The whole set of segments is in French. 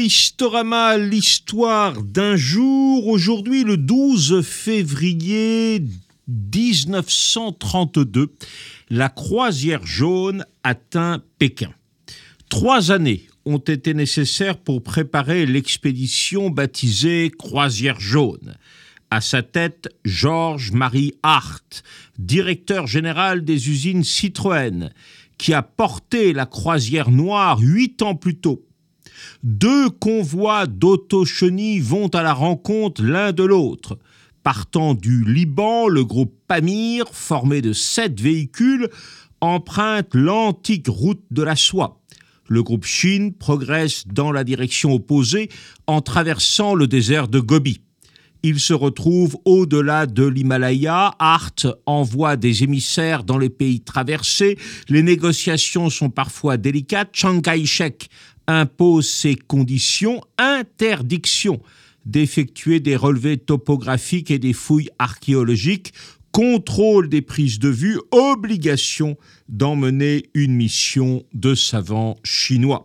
écoutez Historama, l'histoire d'un jour. Aujourd'hui, le 12 février 1932, la croisière jaune atteint Pékin. 3 années ont été nécessaires pour préparer l'expédition baptisée Croisière jaune. À sa tête, Georges-Marie Hart, directeur général des usines Citroën, qui a porté la croisière noire 8 ans plus tôt. 2 convois d'autochenilles vont à la rencontre l'un de l'autre. Partant du Liban, le groupe Pamir, formé de 7 véhicules, emprunte l'antique route de la soie. Le groupe Chine progresse dans la direction opposée en traversant le désert de Gobi. Il se retrouve au-delà de l'Himalaya. Hart envoie des émissaires dans les pays traversés. Les négociations sont parfois délicates. Chiang Kai-shek impose ses conditions, interdiction d'effectuer des relevés topographiques et des fouilles archéologiques, contrôle des prises de vue, obligation d'emmener une mission de savants chinois.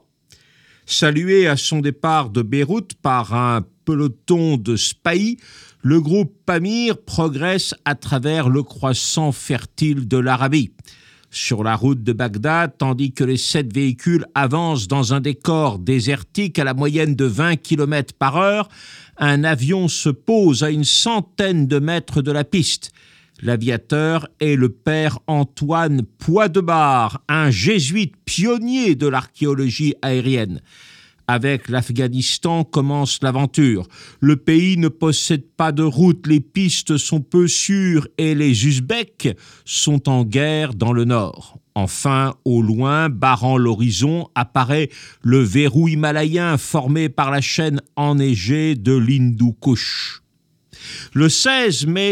Salué à son départ de Beyrouth par un peloton de spahis, le groupe Pamir progresse à travers le croissant fertile de l'Arabie. Sur la route de Bagdad, tandis que les 7 véhicules avancent dans un décor désertique à la moyenne de 20 km par heure, un avion se pose à une centaine de mètres de la piste. L'aviateur est le père Antoine Poidebar, un jésuite pionnier de l'archéologie aérienne. Avec l'Afghanistan commence l'aventure. Le pays ne possède pas de route, les pistes sont peu sûres et les Ouzbeks sont en guerre dans le nord. Enfin, au loin, barrant l'horizon, apparaît le verrou himalayen formé par la chaîne enneigée de l'Hindou-Kush. Le 16 mai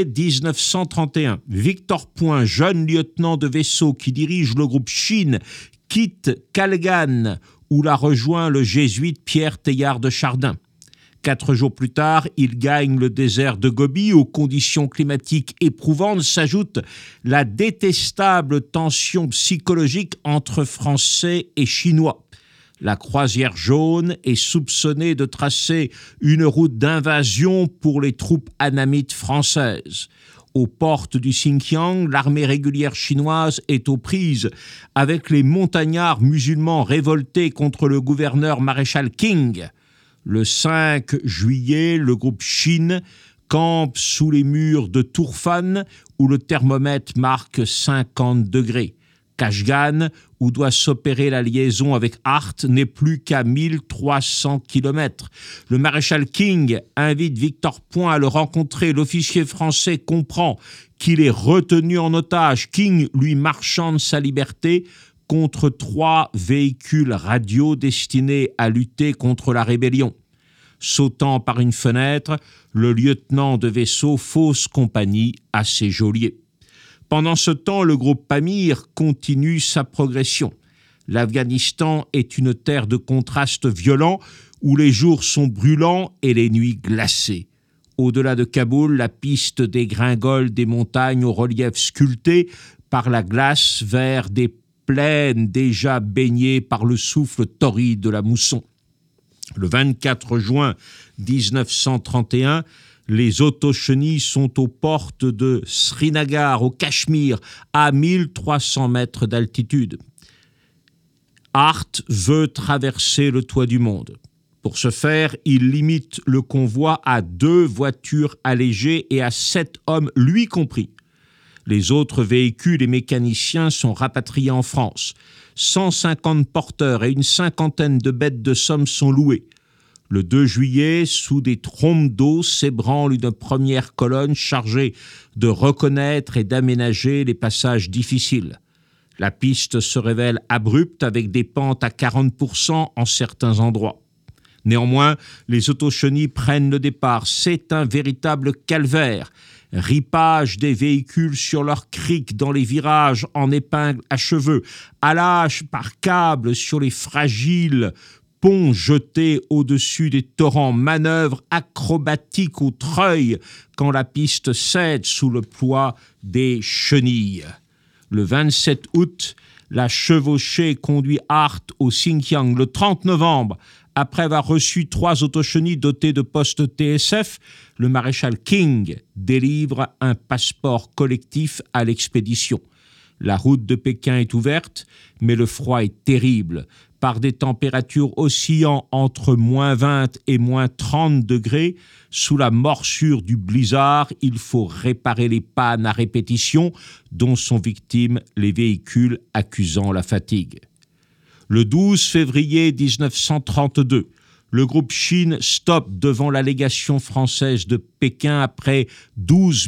1931, Victor Point, jeune lieutenant de vaisseau qui dirige le groupe Chine, quitte Kalgan, où l'a rejoint le jésuite Pierre Teilhard de Chardin. 4 jours plus tard, il gagne le désert de Gobi. Aux conditions climatiques éprouvantes s'ajoute la détestable tension psychologique entre Français et Chinois. La croisière jaune est soupçonnée de tracer une route d'invasion pour les troupes annamites françaises. Aux portes du Xinjiang, l'armée régulière chinoise est aux prises avec les montagnards musulmans révoltés contre le gouverneur maréchal King. Le 5 juillet, le groupe Chine campe sous les murs de Turfan où le thermomètre marque 50 degrés. Kashgan, où doit s'opérer la liaison avec Hart, n'est plus qu'à 1300 km. Le maréchal King invite Victor Point à le rencontrer. L'officier français comprend qu'il est retenu en otage. King lui marchande sa liberté contre 3 véhicules radio destinés à lutter contre la rébellion. Sautant par une fenêtre, le lieutenant de vaisseau fausse compagnie à ses geôliers. Pendant ce temps, le groupe Pamir continue sa progression. L'Afghanistan est une terre de contrastes violents où les jours sont brûlants et les nuits glacées. Au-delà de Kaboul, la piste dégringole des montagnes au relief sculpté par la glace vers des plaines déjà baignées par le souffle torride de la mousson. Le 24 juin 1931, les autochenilles sont aux portes de Srinagar, au Cachemire, à 1300 mètres d'altitude. Hart veut traverser le toit du monde. Pour ce faire, il limite le convoi à 2 voitures allégées et à 7 hommes, lui compris. Les autres véhicules et mécaniciens sont rapatriés en France. 150 porteurs et une cinquantaine de bêtes de somme sont loués. Le 2 juillet, sous des trompes d'eau, s'ébranle une première colonne chargée de reconnaître et d'aménager les passages difficiles. La piste se révèle abrupte avec des pentes à 40% en certains endroits. Néanmoins, les autochenilles prennent le départ. C'est un véritable calvaire. Ripage des véhicules sur leurs criques dans les virages en épingles à cheveux, halage par câbles sur les fragiles ponts jetés au-dessus des torrents, manœuvres acrobatiques au treuil quand la piste cède sous le poids des chenilles. Le 27 août, la chevauchée conduit Hart au Xinjiang. Le 30 novembre, Après avoir reçu 3 autochenilles dotées de postes TSF, le maréchal King délivre un passeport collectif à l'expédition. La route de Pékin est ouverte, mais le froid est terrible. Par des températures oscillant entre moins 20 et moins 30 degrés, sous la morsure du blizzard, il faut réparer les pannes à répétition dont sont victimes les véhicules accusant la fatigue. Le 12 février 1932, le groupe Chine stoppe devant la légation française de Pékin après 12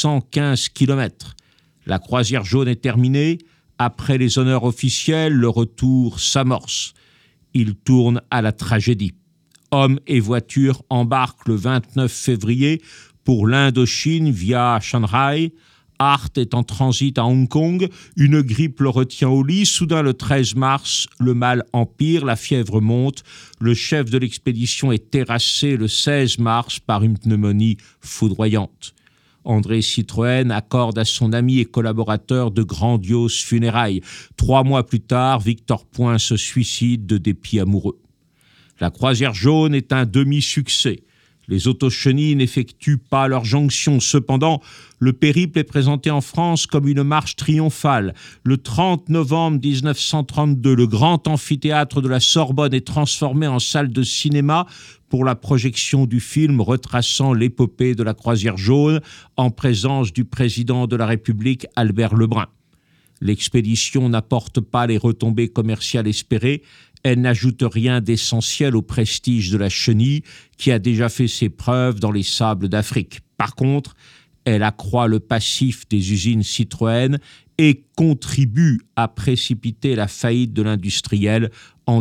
115 kilomètres. La croisière jaune est terminée. Après les honneurs officiels, le retour s'amorce. Il tourne à la tragédie. Hommes et voitures embarquent le 29 février pour l'Indochine via Shanghai. Hart est en transit à Hong Kong. Une grippe le retient au lit. Soudain, le 13 mars, le mal empire, la fièvre monte. Le chef de l'expédition est terrassé le 16 mars par une pneumonie foudroyante. André Citroën accorde à son ami et collaborateur de grandioses funérailles. 3 mois plus tard, Victor Point se suicide de dépit amoureux. La croisière jaune est un demi-succès. Les autochenilles n'effectuent pas leur jonction. Cependant, le périple est présenté en France comme une marche triomphale. Le 30 novembre 1932, le grand amphithéâtre de la Sorbonne est transformé en salle de cinéma pour la projection du film retraçant l'épopée de la croisière jaune en présence du président de la République, Albert Lebrun. L'expédition n'apporte pas les retombées commerciales espérées. Elle n'ajoute rien d'essentiel au prestige de la chenille qui a déjà fait ses preuves dans les sables d'Afrique. Par contre, elle accroît le passif des usines Citroën et contribue à précipiter la faillite de l'industriel en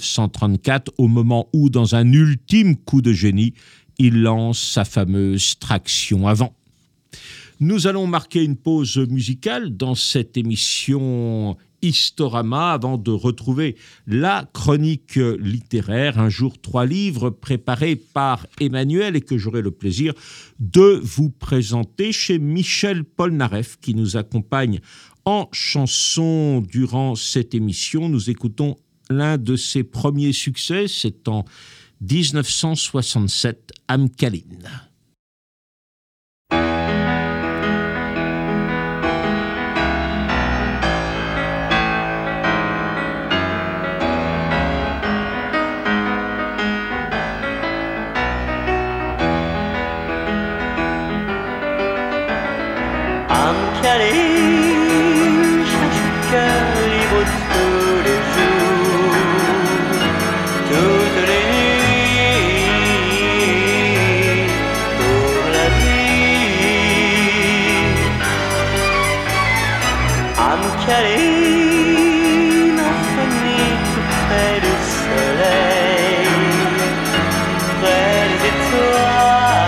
1934, au moment où, dans un ultime coup de génie, il lance sa fameuse traction avant. Nous allons marquer une pause musicale dans cette émission Historama avant de retrouver la chronique littéraire, un jour 3 livres préparés par Emmanuel et que j'aurai le plaisir de vous présenter chez Michel Polnareff qui nous accompagne en chanson durant cette émission. Nous écoutons l'un de ses premiers succès, c'est en 1967, Amkaline. Amkaline, chaque cœur libre tous les jours, toutes les nuits, pour la vie. Amkaline, infinie tout près du soleil, près des étoiles.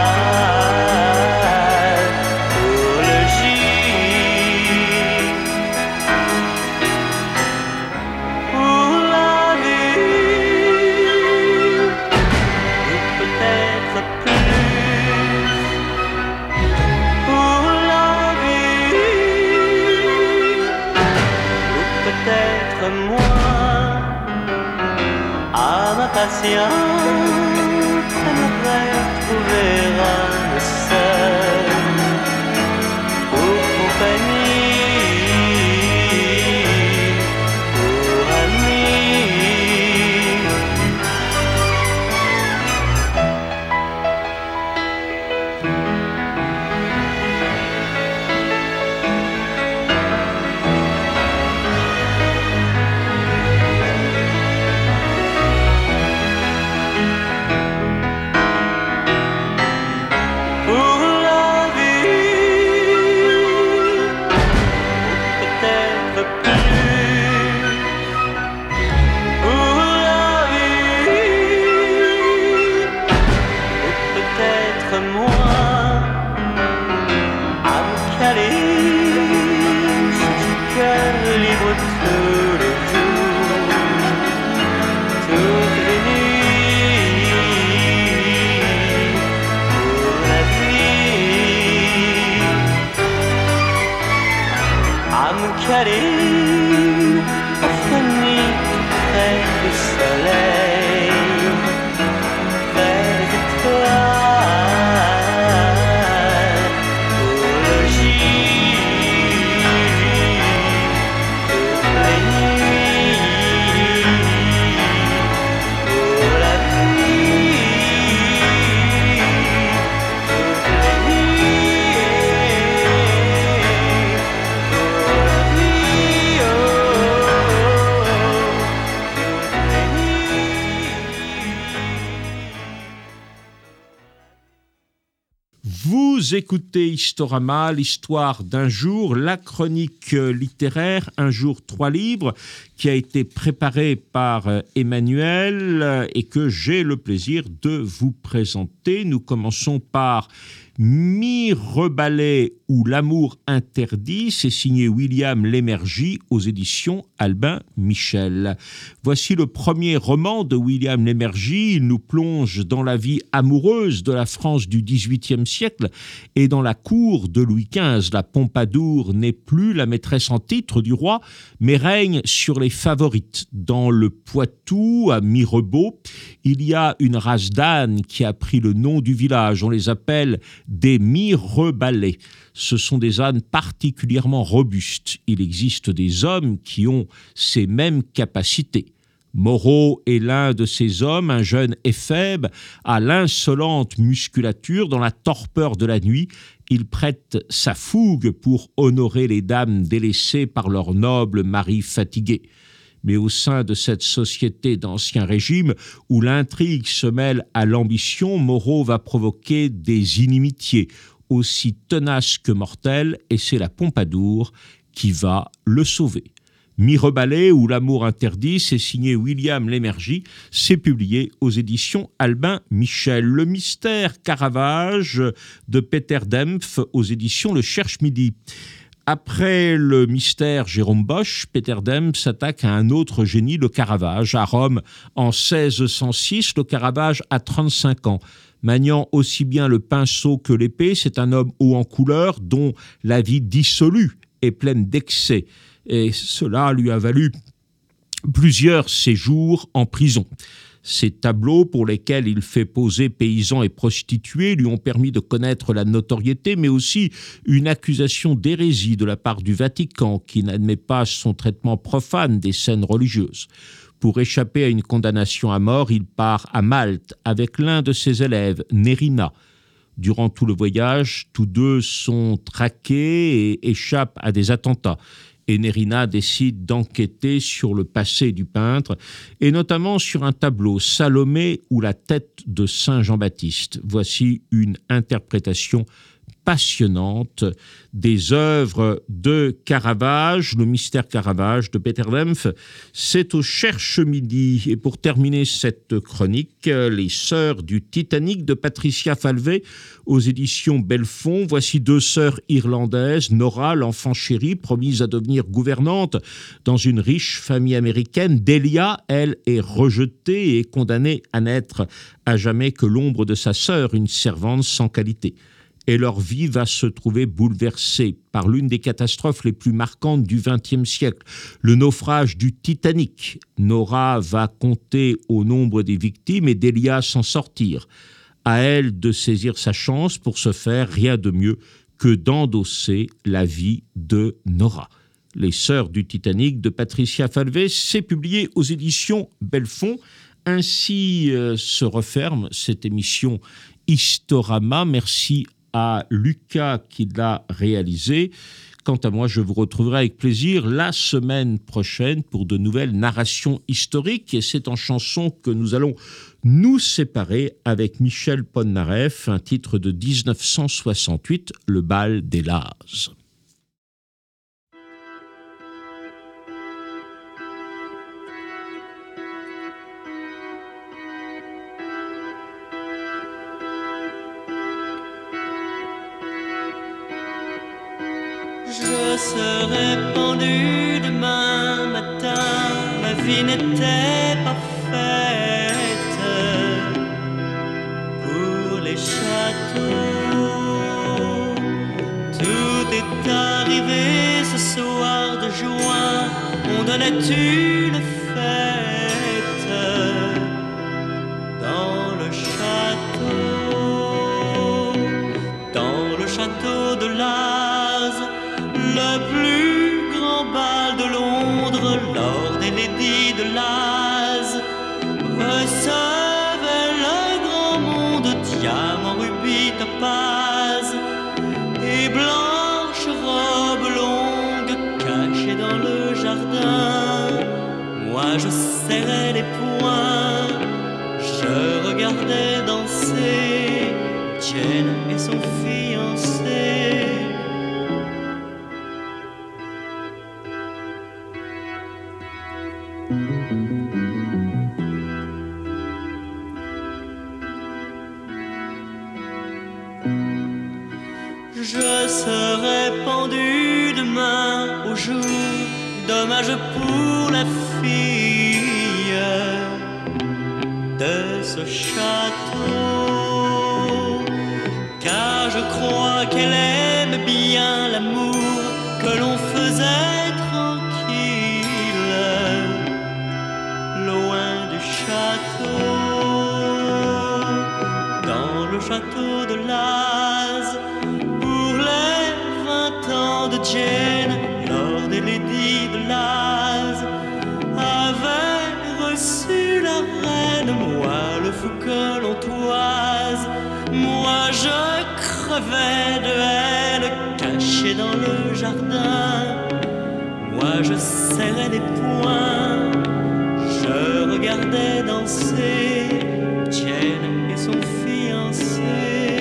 Patiente, j'aimerais trouver un seul pour compagnie, pour ami. Vous écoutez Historama, l'histoire d'un jour, la chronique littéraire, un jour, 3 livres, qui a été préparée par Emmanuel et que j'ai le plaisir de vous présenter. Nous commençons par Mirebalais ou l'amour interdit, c'est signé William Lémergie aux éditions Albin Michel. Voici le premier roman de William Lémergie. Il nous plonge dans la vie amoureuse de la France du XVIIIe siècle et dans la cour de Louis XV. La Pompadour n'est plus la maîtresse en titre du roi, mais règne sur les favorites. Dans le Poitou, à Mirebeau, il y a une race d'ânes qui a pris le nom du village. On les appelle des Mirebalais. Ce sont des ânes particulièrement robustes. Il existe des hommes qui ont ces mêmes capacités. Moreau est l'un de ces hommes, un jeune éphèbe, à l'insolente musculature. Dans la torpeur de la nuit, il prête sa fougue pour honorer les dames délaissées par leurs nobles maris fatigués. Mais au sein de cette société d'Ancien Régime, où l'intrigue se mêle à l'ambition, Moreau va provoquer des inimitiés aussi tenaces que mortelles, et c'est la Pompadour qui va le sauver. Mirebalais ou l'amour interdit, c'est signé William Lémergie, c'est publié aux éditions Albin Michel. Le mystère Caravage de Peter Dempf aux éditions Le Cherche-Midi. Après le mystère Jérôme Bosch, Peter Dempf s'attaque à un autre génie, le Caravage. À Rome, en 1606, le Caravage a 35 ans. Maniant aussi bien le pinceau que l'épée, c'est un homme haut en couleur dont la vie dissolue est pleine d'excès. Et cela lui a valu plusieurs séjours en prison. Ces tableaux, pour lesquels il fait poser paysans et prostituées, lui ont permis de connaître la notoriété, mais aussi une accusation d'hérésie de la part du Vatican, qui n'admet pas son traitement profane des scènes religieuses. Pour échapper à une condamnation à mort, il part à Malte avec l'un de ses élèves, Nerina. Durant tout le voyage, tous deux sont traqués et échappent à des attentats. Et Nerina décide d'enquêter sur le passé du peintre, et notamment sur un tableau, Salomé ou la tête de Saint Jean-Baptiste. Voici une interprétation passionnante des œuvres de Caravage, le mystère Caravage de Peter Dempf. C'est au Cherche-Midi. Et pour terminer cette chronique, Les Sœurs du Titanic de Patricia Falvey aux éditions Belfond. Voici deux sœurs irlandaises, Nora, l'enfant chérie, promise à devenir gouvernante dans une riche famille américaine. Delia, elle, est rejetée et condamnée à n'être à jamais que l'ombre de sa sœur, une servante sans qualité. Et leur vie va se trouver bouleversée par l'une des catastrophes les plus marquantes du XXe siècle, le naufrage du Titanic. Nora va compter au nombre des victimes et Delia s'en sortir. À elle de saisir sa chance. Pour ce faire, rien de mieux que d'endosser la vie de Nora. Les Sœurs du Titanic de Patricia Falvey, c'est publié aux éditions Belfond. Ainsi se referme cette émission Historama. Merci à Lucas qui l'a réalisé. Quant à moi, je vous retrouverai avec plaisir la semaine prochaine pour de nouvelles narrations historiques. Et c'est en chanson que nous allons nous séparer avec Michel Polnareff, un titre de 1968, Le bal des Lazes. Je serai pendu demain matin, ma vie n'était pas faite pour les châteaux. Tout est arrivé ce soir de juin, on donnait une fête dans le château de Laz. Le plus grand bal de Londres, Lord et Lady de Laz recevait le grand monde, diamants, rubis, topaz et blanche robe longue cachée dans le jardin. Moi je serrais les poings, je regardais danser Jane et son fiancé. Je serai pendu demain au jour, dommage pour la fille de ce château, car je crois qu'elle aime bien l'amour que l'on faisait tranquille, loin du château, dans le château de Laz. De Jane, Lord et Lady de Laz avaient reçu la reine, moi le fou que l'on toise. Moi je crevais de haine, caché dans le jardin. Moi je serrais les poings, je regardais danser Jane et son fiancé.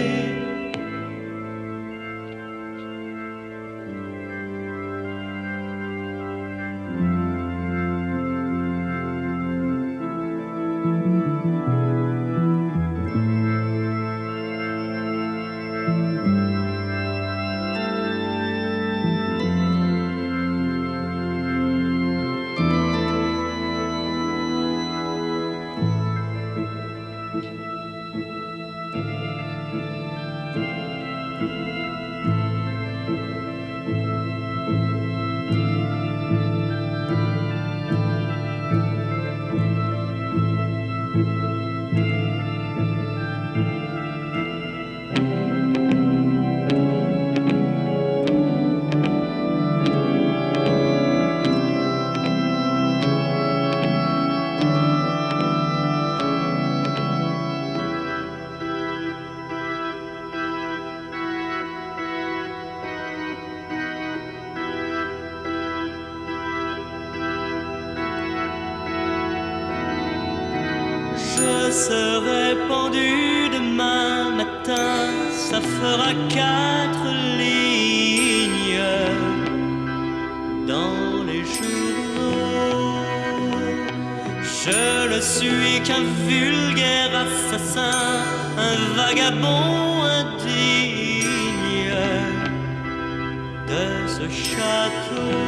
Je serai pendu demain matin, ça fera 4 lignes dans les journaux. Je ne suis qu'un vulgaire assassin, un vagabond indigne de ce château,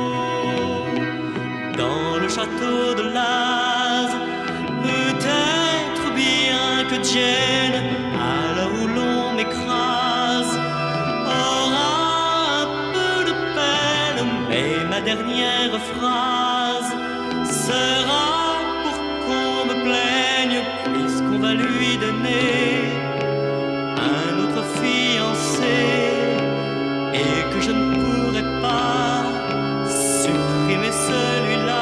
dans le château de Laz. Peut-être bien que Jane, à l'heure où l'on m'écrase, aura un peu de peine, mais ma dernière phrase sera pour qu'on me plaigne, puisqu'on va lui donner un autre fiancé, et que je ne pourrai pas supprimer celui-là.